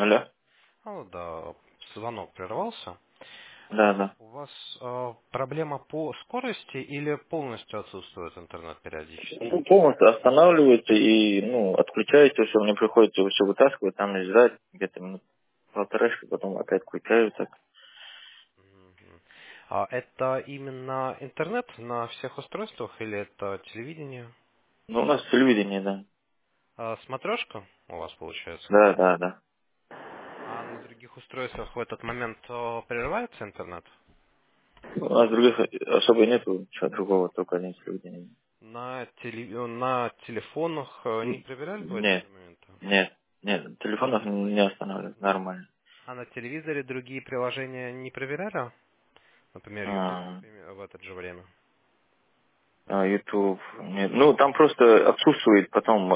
Алло. Алло, да, звонок прервался. Да, да. У вас проблема по скорости или полностью отсутствует интернет периодически? Ну, полностью останавливается и, отключается все, мне приходится его все вытаскивать, там и ждать где-то минут полторашки, потом опять включаю так. Мгм. А это именно интернет на всех устройствах или это телевидение? Ну, у нас телевидение, да. Смотрешка у вас получается? Да, да, да. А на других устройствах в этот момент прерывается интернет? А других особо нету, ничего другого, только один телевидение. На телефонах не проверяли в Нет, отдельный момент? нет, нет, телефонов не останавливает, нормально. А на телевизоре другие приложения не проверяли? Например, YouTube А, в это же время. YouTube, нет. Ну, там просто отсутствует потом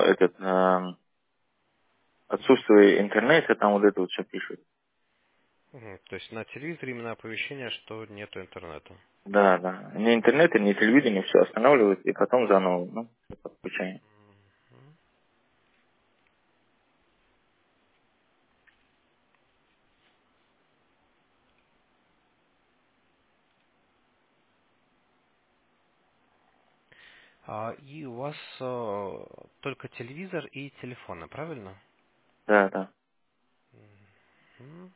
отсутствие интернета, там вот это вот все пишут. Мгм. То есть на телевизоре именно оповещение, что нету интернета. Да, да. Ни интернета, ни телевидения, все останавливают, и потом заново, подключаем. И у вас только телевизор и телефоны, правильно? Да, да. Мгм.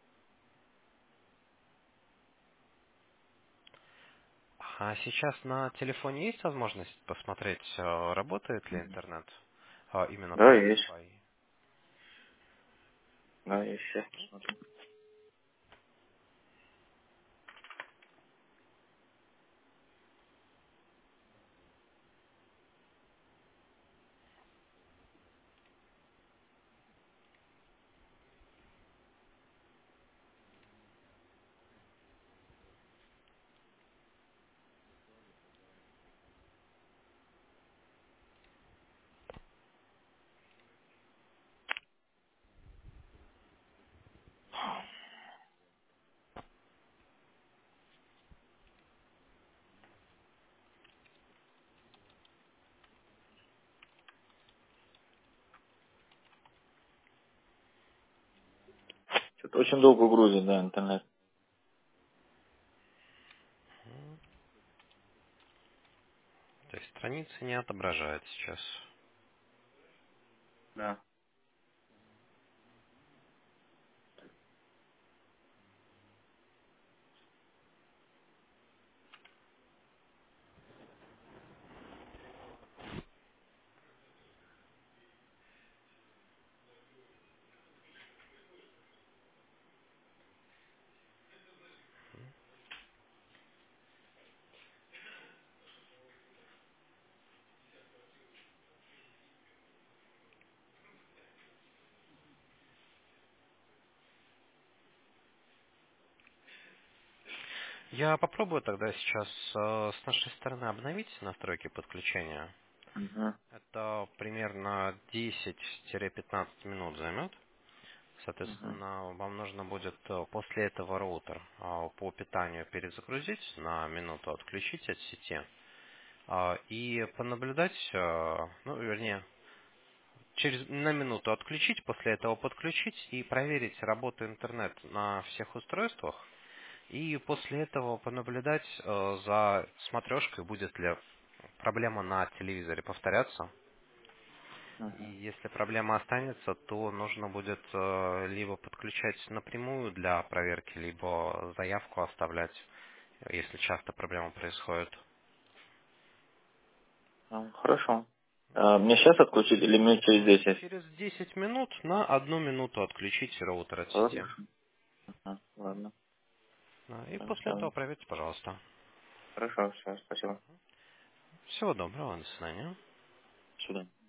А сейчас на телефоне есть возможность посмотреть, работает ли интернет именно по Да, есть. Wi-Fi? Да, есть. Сейчас посмотрим. Что-то очень долго грузит, да, интернет. То есть страницы не отображает сейчас. Да. Я попробую тогда сейчас с нашей стороны обновить настройки подключения. Угу. Это примерно 10-15 минут займет. Угу. Соответственно, вам нужно будет после этого роутер по питанию перезагрузить, на минуту отключить от сети и понаблюдать, ну, вернее, на минуту отключить, после этого подключить и проверить работу интернет на всех устройствах. И после этого понаблюдать за смотрешкой, будет ли проблема на телевизоре повторяться. И Угу. если проблема останется, то нужно будет либо подключать напрямую для проверки, либо заявку оставлять, если часто проблема происходит. Хорошо. Мне сейчас отключить или мне через 10? Через 10 минут на 1 минуту отключить роутер от сети. Хорошо. Ладно. И после этого Все. проверьте, пожалуйста. Хорошо, все, спасибо. Всего доброго, до свидания. До свидания.